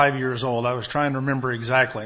5 years old. I was trying to remember exactly.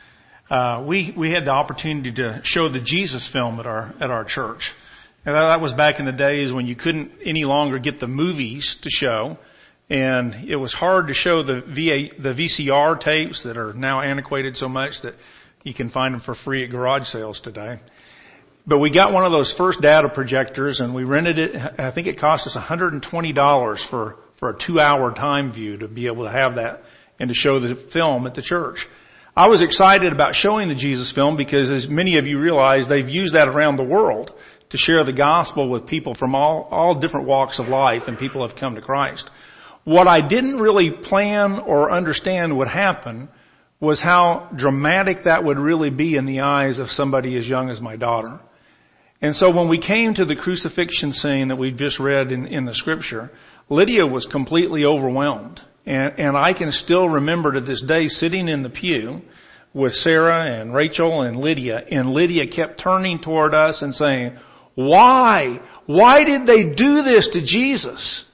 We had the opportunity to show the Jesus film at our church. And that was back in the days when you couldn't any longer get the movies to show. And it was hard to show the VCR tapes that are now antiquated so much that you can find them for free at garage sales today. But we got one of those first data projectors and we rented it. I think it cost us $120 for a 2-hour time view to be able to have that and to show the film at the church. I was excited about showing the Jesus film because, as many of you realize, they've used that around the world to share the gospel with people from all different walks of life, and people have come to Christ. What I didn't really plan or understand would happen was how dramatic that would really be in the eyes of somebody as young as my daughter. And so when we came to the crucifixion scene that we've just read in the scripture, Lydia was completely overwhelmed. And I can still remember to this day sitting in the pew with Sarah and Rachel and Lydia kept turning toward us and saying, "Why? Why did they do this to Jesus?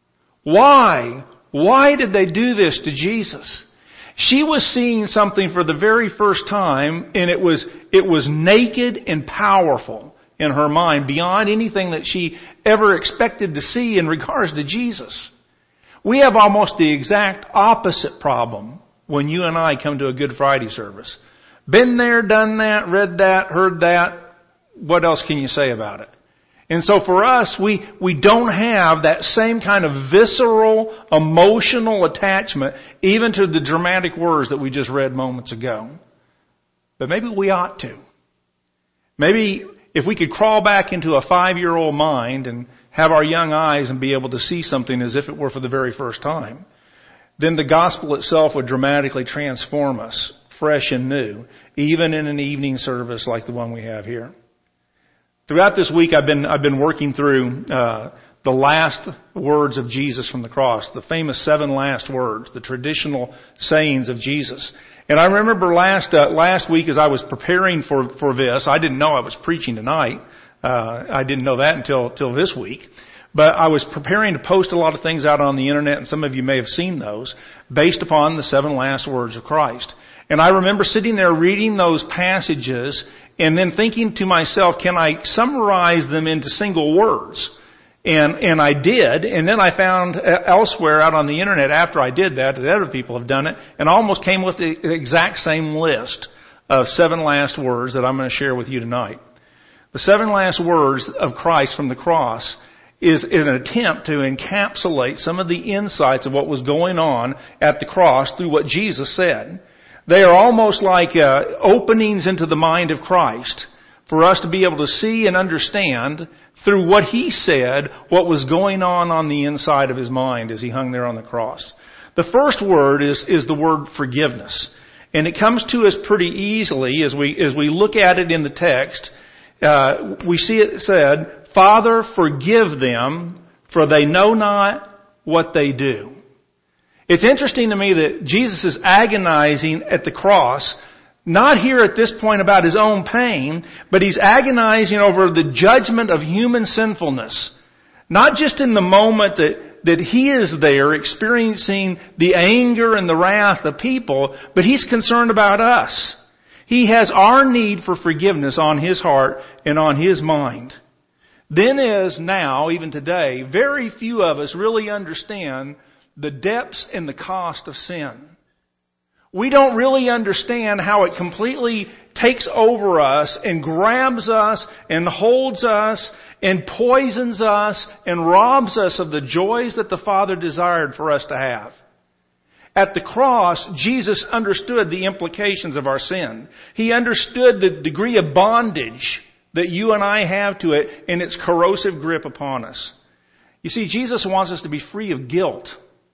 Why? Why did they do this to Jesus?" She was seeing something for the very first time, and it was naked and powerful in her mind, beyond anything that she ever expected to see in regards to Jesus. We have almost the exact opposite problem when you and I come to a Good Friday service. Been there, done that, read that, heard that. What else can you say about it? And so for us, we don't have that same kind of visceral, emotional attachment even to the dramatic words that we just read moments ago. But maybe we ought to. Maybe if we could crawl back into a 5-year-old mind and have our young eyes and be able to see something as if it were for the very first time, then the gospel itself would dramatically transform us, fresh and new, even in an evening service like the one we have here. Throughout this week, I've been working through the last words of Jesus from the cross, the famous 7 last words, the traditional sayings of Jesus. And I remember last week as I was preparing for this, I didn't know I was preaching tonight. I didn't know that until this week. But I was preparing to post a lot of things out on the internet, and some of you may have seen those, based upon the 7 last words of Christ. And I remember sitting there reading those passages and then thinking to myself, can I summarize them into single words? And I did, and then I found elsewhere out on the internet after I did that other people have done it, and almost came with the exact same list of 7 last words that I'm going to share with you tonight. The 7 last words of Christ from the cross is an attempt to encapsulate some of the insights of what was going on at the cross through what Jesus said. They are almost like openings into the mind of Christ for us to be able to see and understand through what He said what was going on the inside of His mind as He hung there on the cross. The first word is the word forgiveness. And it comes to us pretty easily as we look at it in the text. We see it said, "Father, forgive them, for they know not what they do." It's interesting to me that Jesus is agonizing at the cross, not here at this point about His own pain, but He's agonizing over the judgment of human sinfulness. Not just in the moment that He is there experiencing the anger and the wrath of people, but He's concerned about us. He has our need for forgiveness on His heart and on His mind. Then as now, even today, very few of us really understand the depths and the cost of sin. We don't really understand how it completely takes over us and grabs us and holds us and poisons us and robs us of the joys that the Father desired for us to have. At the cross, Jesus understood the implications of our sin. He understood the degree of bondage that you and I have to it and its corrosive grip upon us. You see, Jesus wants us to be free of guilt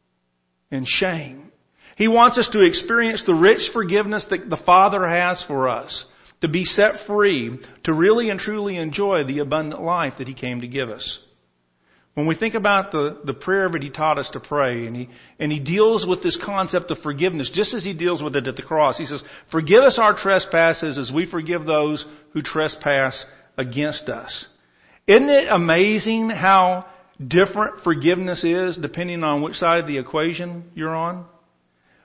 and shame. He wants us to experience the rich forgiveness that the Father has for us, to be set free, to really and truly enjoy the abundant life that He came to give us. When we think about the prayer that He taught us to pray, and he deals with this concept of forgiveness just as He deals with it at the cross. He says, "Forgive us our trespasses as we forgive those who trespass against us." Isn't it amazing how different forgiveness is depending on which side of the equation you're on?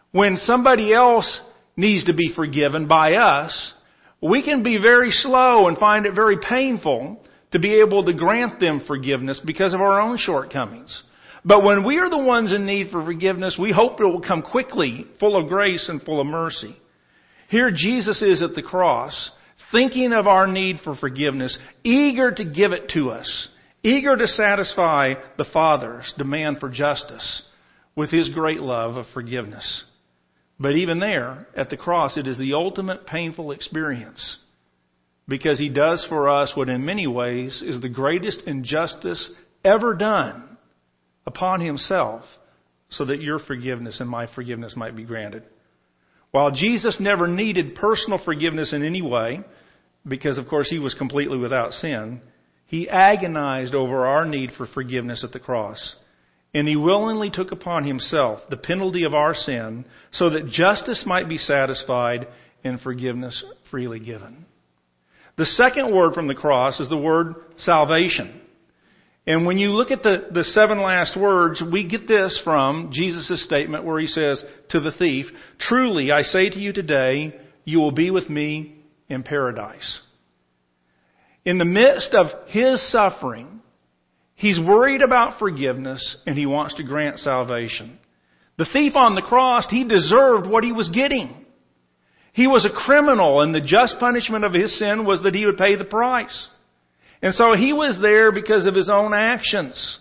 When somebody else needs to be forgiven by us, we can be very slow and find it very painful to be able to grant them forgiveness because of our own shortcomings. But when we are the ones in need for forgiveness, we hope it will come quickly, full of grace and full of mercy. Here Jesus is at the cross, thinking of our need for forgiveness, eager to give it to us, eager to satisfy the Father's demand for justice with His great love of forgiveness. But even there, at the cross, it is the ultimate painful experience, because He does for us what in many ways is the greatest injustice ever done upon Himself, so that your forgiveness and my forgiveness might be granted. While Jesus never needed personal forgiveness in any way, because of course He was completely without sin, He agonized over our need for forgiveness at the cross. And He willingly took upon Himself the penalty of our sin so that justice might be satisfied and forgiveness freely given. The second word from the cross is the word salvation. And when you look at the 7 last words, we get this from Jesus' statement where He says to the thief, "Truly, I say to you today, you will be with me in paradise." In the midst of His suffering, He's worried about forgiveness and He wants to grant salvation. The thief on the cross, he deserved what he was getting. He was a criminal, and the just punishment of his sin was that he would pay the price. And so he was there because of his own actions.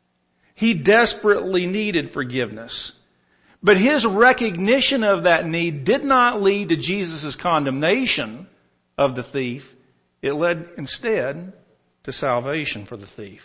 He desperately needed forgiveness. But his recognition of that need did not lead to Jesus' condemnation of the thief. It led instead to salvation for the thief.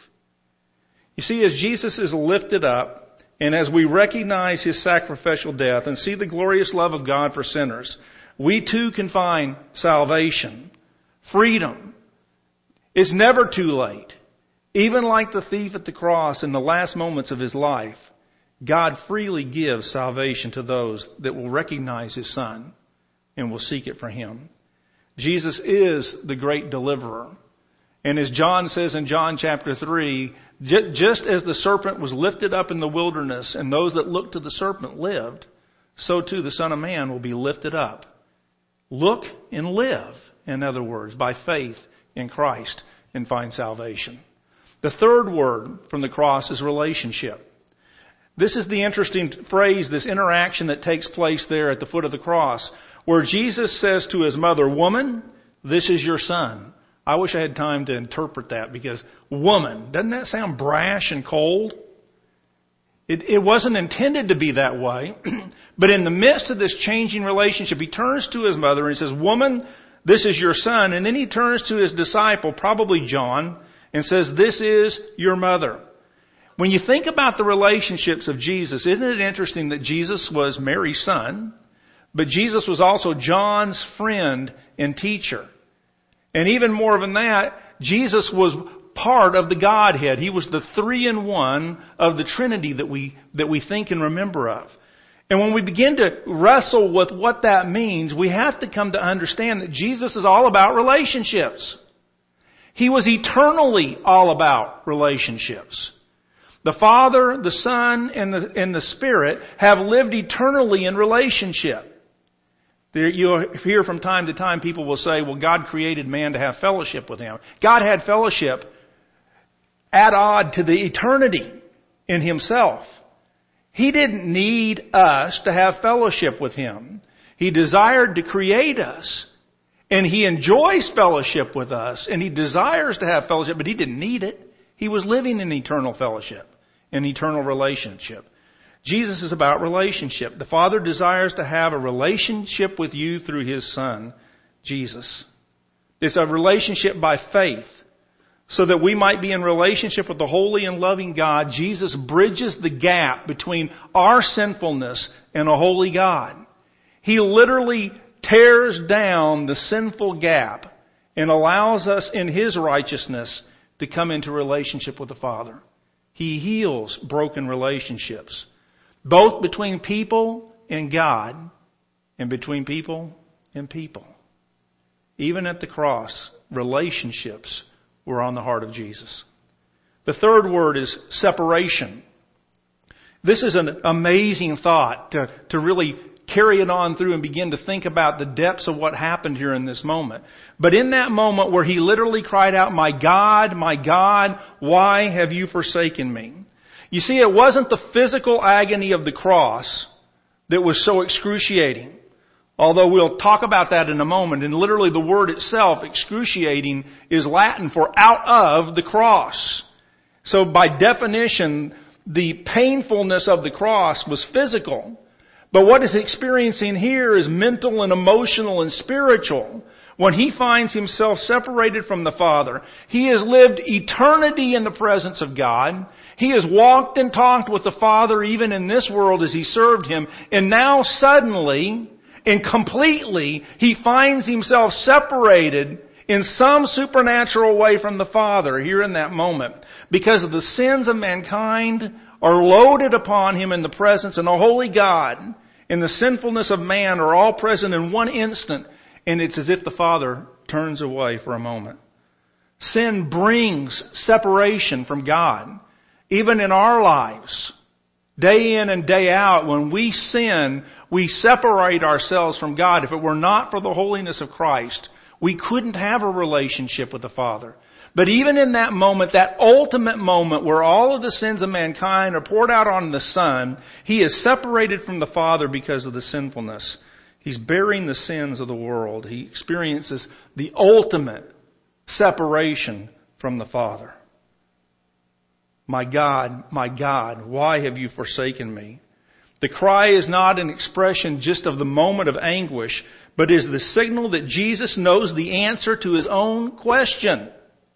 You see, as Jesus is lifted up, and as we recognize His sacrificial death and see the glorious love of God for sinners, we too can find salvation, freedom. It's never too late. Even like the thief at the cross in the last moments of his life, God freely gives salvation to those that will recognize His Son and will seek it for Him. Jesus is the great deliverer. And as John says in John chapter 3, just as the serpent was lifted up in the wilderness and those that looked to the serpent lived, so too the Son of Man will be lifted up. Look and live, in other words, by faith in Christ and find salvation. The third word from the cross is relationship. This is the interesting phrase, this interaction that takes place there at the foot of the cross, where Jesus says to His mother, "Woman, this is your son." I wish I had time to interpret that, because woman, doesn't that sound brash and cold? It wasn't intended to be that way. But in the midst of this changing relationship, He turns to His mother and He says, "Woman, this is your son." And then He turns to His disciple, probably John, and says, "This is your mother." When you think about the relationships of Jesus, isn't it interesting that Jesus was Mary's son, but Jesus was also John's friend and teacher? And even more than that, Jesus was part of the Godhead. He was the 3-in-1 of the Trinity that we think and remember of. And when we begin to wrestle with what that means, we have to come to understand that Jesus is all about relationships. He was eternally all about relationships. The Father, the Son, and the Spirit have lived eternally in relationship. You'll hear from time to time people will say, well, God created man to have fellowship with Him. God had fellowship at odd to the eternity in Himself. He didn't need us to have fellowship with Him. He desired to create us, and He enjoys fellowship with us, and He desires to have fellowship, but He didn't need it. He was living in eternal fellowship, an eternal relationship. Jesus is about relationship. The Father desires to have a relationship with you through His Son, Jesus. It's a relationship by faith. So that we might be in relationship with the holy and loving God, Jesus bridges the gap between our sinfulness and a holy God. He literally tears down the sinful gap and allows us in His righteousness to come into relationship with the Father. He heals broken relationships, both between people and God and between people and people. Even at the cross, relationships were on the heart of Jesus. The third word is separation. This is an amazing thought to really carry it on through and begin to think about the depths of what happened here in this moment. But in that moment where he literally cried out, my God, why have you forsaken me? You see, it wasn't the physical agony of the cross that was so excruciating. Although we'll talk about that in a moment. And literally the word itself, excruciating, is Latin for out of the cross. So by definition, the painfulness of the cross was physical. But what he's experiencing here is mental and emotional and spiritual. When he finds himself separated from the Father, he has lived eternity in the presence of God. He has walked and talked with the Father even in this world as he served Him. And now suddenly and completely, he finds himself separated in some supernatural way from the Father here in that moment. Because of the sins of mankind are loaded upon him in the presence of the holy God, and the sinfulness of man are all present in one instant, and it's as if the Father turns away for a moment. Sin brings separation from God. Even in our lives, day in and day out, when we sin, we separate ourselves from God. If it were not for the holiness of Christ, we couldn't have a relationship with the Father. But even in that moment, that ultimate moment where all of the sins of mankind are poured out on the Son, He is separated from the Father because of the sinfulness. He's bearing the sins of the world. He experiences the ultimate separation from the Father. My God, why have you forsaken me? The cry is not an expression just of the moment of anguish, but is the signal that Jesus knows the answer to His own question.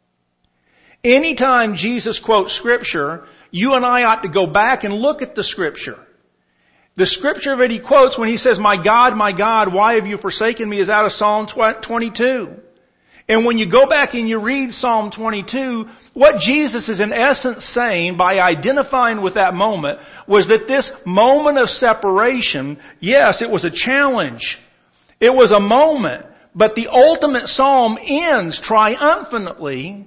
Anytime Jesus quotes Scripture, you and I ought to go back and look at the Scripture. The Scripture that He quotes when He says, my God, why have you forsaken me, is out of Psalm 22. And when you go back and you read Psalm 22, what Jesus is in essence saying by identifying with that moment was that this moment of separation, yes, it was a challenge. It was a moment, but the ultimate psalm ends triumphantly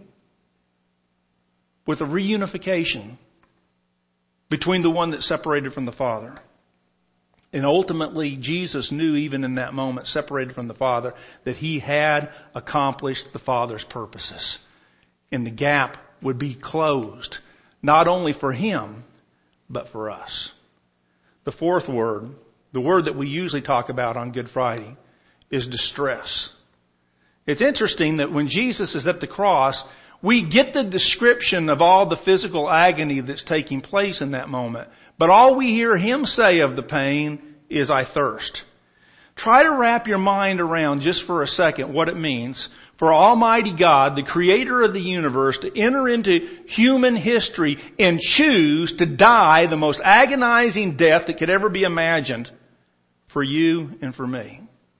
with a reunification between the one that's separated from the Father. And ultimately, Jesus knew even in that moment, separated from the Father, that He had accomplished the Father's purposes. And the gap would be closed, not only for Him, but for us. The fourth word, the word that we usually talk about on Good Friday, is distress. It's interesting that when Jesus is at the cross, we get the description of all the physical agony that's taking place in that moment. But all we hear Him say of the pain is, I thirst. Try to wrap your mind around just for a second what it means for Almighty God, the Creator of the universe, to enter into human history and choose to die the most agonizing death that could ever be imagined for you and for me.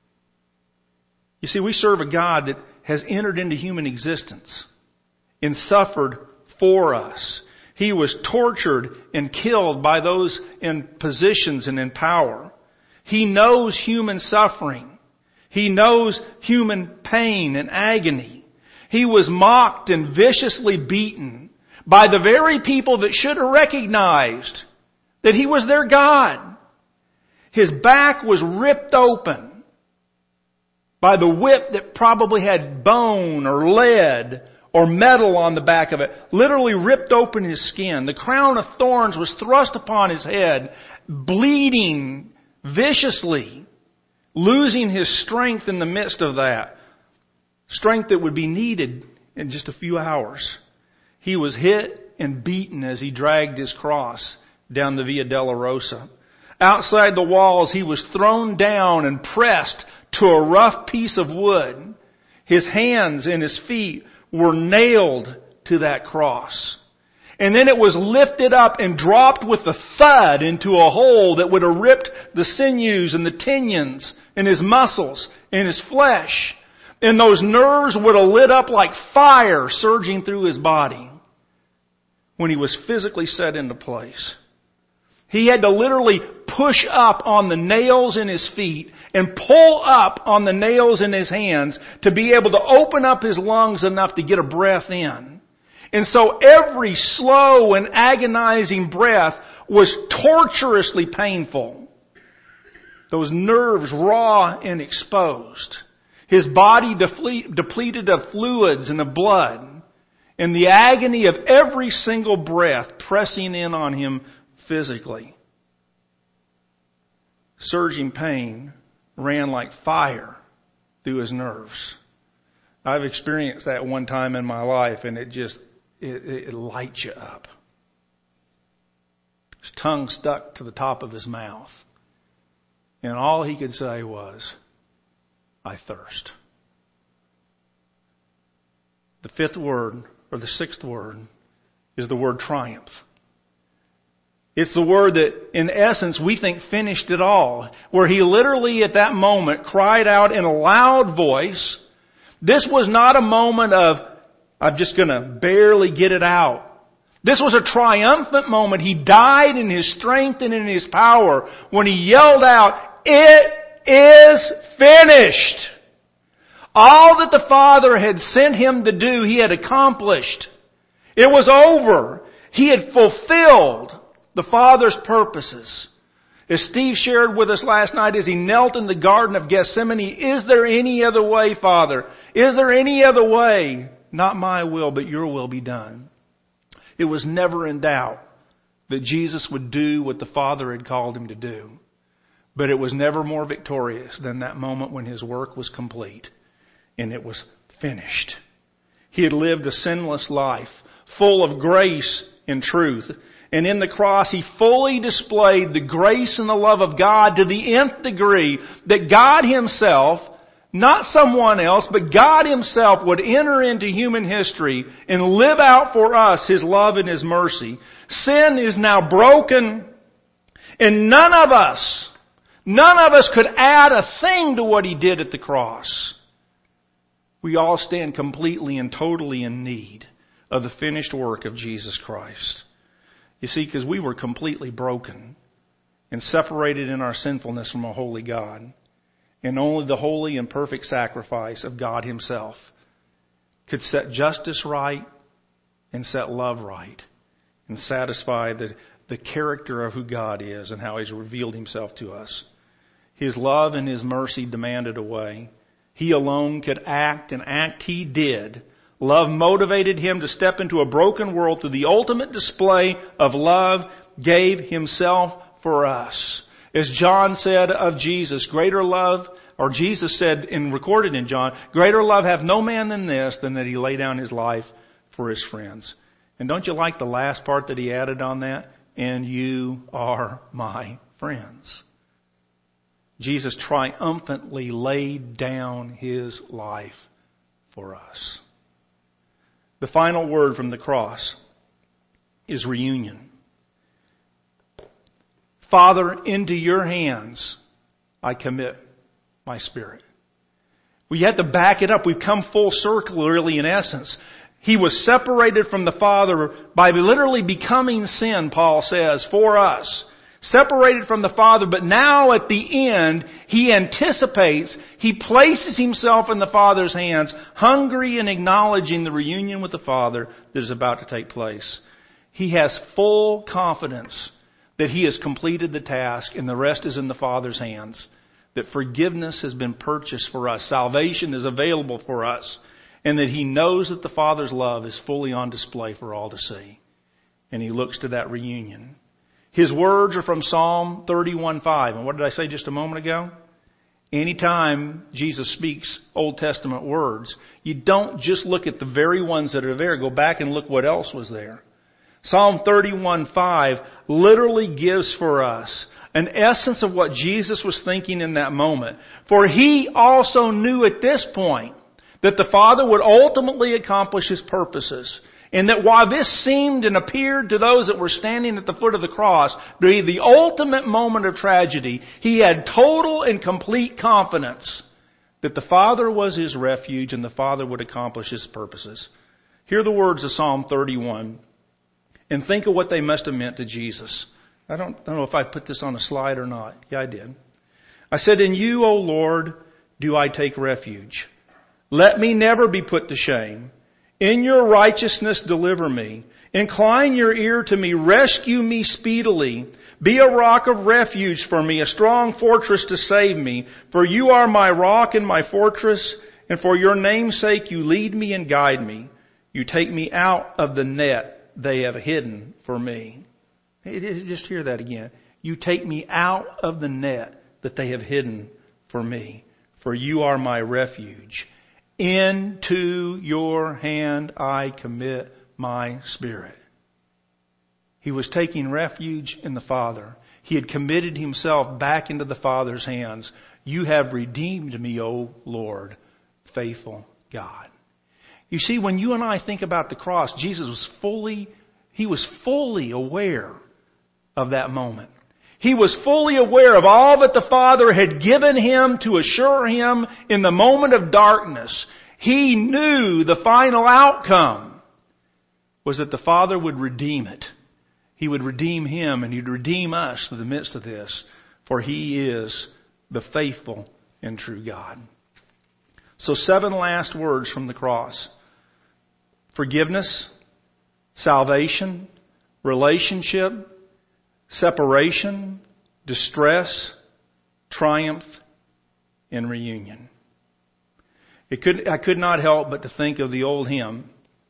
You see, we serve a God that has entered into human existence and suffered for us. He was tortured and killed by those in positions and in power. He knows human suffering. He knows human pain and agony. He was mocked and viciously beaten by the very people that should have recognized that He was their God. His back was ripped open by the whip that probably had bone or lead or metal on the back of it, literally ripped open His skin. The crown of thorns was thrust upon His head, bleeding viciously, losing His strength in the midst of that. Strength that would be needed in just a few hours. He was hit and beaten as He dragged His cross down the Via Dolorosa. Outside the walls, He was thrown down and pressed to a rough piece of wood. His hands and His feet were nailed to that cross. And then it was lifted up and dropped with a thud into a hole that would have ripped the sinews and the tendons and His muscles and His flesh. And those nerves would have lit up like fire surging through His body when He was physically set into place. He had to literally push up on the nails in His feet and pull up on the nails in His hands to be able to open up His lungs enough to get a breath in. And so every slow and agonizing breath was torturously painful. Those nerves raw and exposed. His body depleted of fluids and of blood. And the agony of every single breath pressing in on him physically. Surging pain ran like fire through his nerves. I've experienced that one time in my life, and it lights you up. His tongue stuck to the top of his mouth. And all he could say was, "I thirst." The fifth word, or the sixth word, is the word triumph. It's the word that, in essence, we think finished it all. Where he literally, at that moment, cried out in a loud voice. This was not a moment of, I'm just going to barely get it out. This was a triumphant moment. He died in his strength and in his power when he yelled out, "It is finished." All that the Father had sent him to do, he had accomplished. It was over. He had fulfilled the Father's purposes. As Steve shared with us last night as he knelt in the Garden of Gethsemane, is there any other way, Father? Is there any other way? Not my will, but your will be done. It was never in doubt that Jesus would do what the Father had called him to do. But it was never more victorious than that moment when his work was complete. And it was finished. He had lived a sinless life, full of grace and truth. And in the cross, he fully displayed the grace and the love of God to the nth degree that God himself, not someone else, but God himself would enter into human history and live out for us his love and his mercy. Sin is now broken, and none of us could add a thing to what he did at the cross. We all stand completely and totally in need of the finished work of Jesus Christ. You see, because we were completely broken and separated in our sinfulness from a holy God. And only the holy and perfect sacrifice of God himself could set justice right and set love right and satisfy the character of who God is and how he's revealed himself to us. His love and his mercy demanded a way. He alone could act, and act he did. Love motivated him to step into a broken world through the ultimate display of love, gave himself for us. As John said of Jesus, greater love, or Jesus said and recorded in John, greater love hath no man than this, than that he lay down his life for his friends. And don't you like the last part that he added on that? And you are my friends. Jesus triumphantly laid down his life for us. The final word from the cross is reunion. Father, into your hands I commit my spirit. We have to back it up. We've come full circle, really, in essence. He was separated from the Father by literally becoming sin, Paul says, for us. Separated from the Father, but now at the end, he anticipates, he places himself in the Father's hands, hungry and acknowledging the reunion with the Father that is about to take place. He has full confidence that he has completed the task and the rest is in the Father's hands. That forgiveness has been purchased for us. Salvation is available for us. And that he knows that the Father's love is fully on display for all to see. And he looks to that reunion. His words are from Psalm 31:5. And what did I say just a moment ago? Anytime Jesus speaks Old Testament words, you don't just look at the very ones that are there. Go back and look what else was there. Psalm 31:5 literally gives for us an essence of what Jesus was thinking in that moment. For he also knew at this point that the Father would ultimately accomplish his purposes. And that while this seemed and appeared to those that were standing at the foot of the cross to be the ultimate moment of tragedy, he had total and complete confidence that the Father was his refuge and the Father would accomplish his purposes. Hear the words of Psalm 31 and think of what they must have meant to Jesus. I don't know if I put this on a slide or not. Yeah, I did. I said, "In you, O Lord, do I take refuge. Let me never be put to shame. In your righteousness deliver me. Incline your ear to me. Rescue me speedily. Be a rock of refuge for me, a strong fortress to save me. For you are my rock and my fortress, and for your name's sake you lead me and guide me. You take me out of the net they have hidden for me. Just hear that again. You take me out of the net that they have hidden for me. For you are my refuge. Into your hand I commit my spirit. He was taking refuge in the Father. He had committed himself back into the Father's hands. You have redeemed me, O Lord, faithful God. You see, when you and I think about the cross, Jesus was fully aware of that moment. He was fully aware of all that the Father had given him to assure him in the moment of darkness. He knew the final outcome was that the Father would redeem it. He would redeem him and He'd redeem us in the midst of this. For He is the faithful and true God. So 7 last words from the cross. Forgiveness, salvation, relationship, separation, distress, triumph, and reunion. I could not help but to think of the old hymn.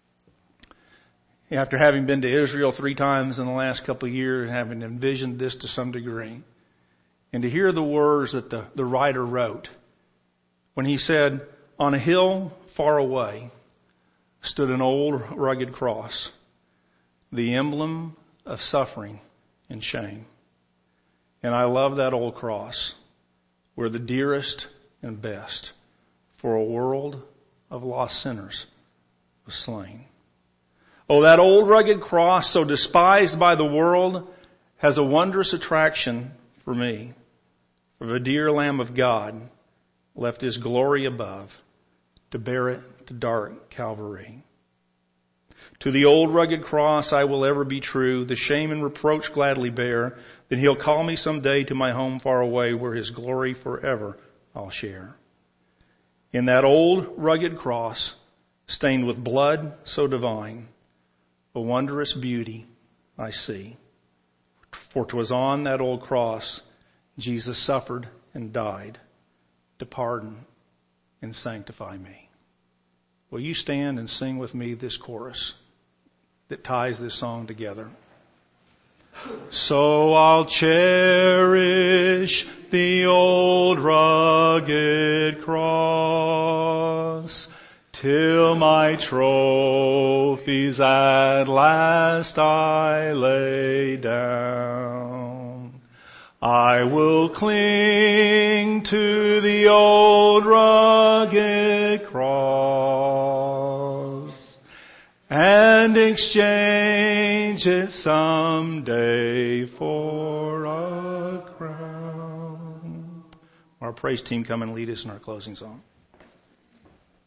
After having been to Israel 3 times in the last couple of years, having envisioned this to some degree, and to hear the words that the writer wrote when he said, "On a hill far away stood an old rugged cross, the emblem of suffering and shame. And I love that old cross, where the dearest and best for a world of lost sinners was slain." Oh, that old rugged cross, so despised by the world, has a wondrous attraction for me. For the dear Lamb of God left His glory above to bear it to dark Calvary. To the old rugged cross I will ever be true, the shame and reproach gladly bear. Then He'll call me someday to my home far away, where His glory forever I'll share. In that old rugged cross, stained with blood so divine, a wondrous beauty I see. For 'twas on that old cross Jesus suffered and died to pardon and sanctify me. Will you stand and sing with me this chorus that ties this song together? So I'll cherish the old rugged cross, till my trophies at last I lay down. I will cling to the old rugged cross and exchange it someday for a crown. Our praise team come and lead us in our closing song.